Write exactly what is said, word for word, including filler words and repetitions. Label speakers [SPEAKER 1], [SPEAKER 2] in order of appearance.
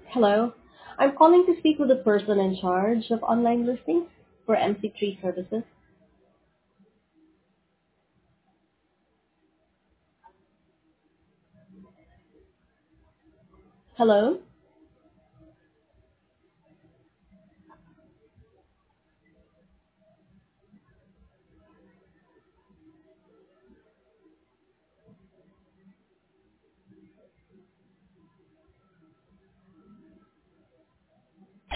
[SPEAKER 1] Hello. I'm calling to speak with the person in charge of online listings for M C three services. Hello.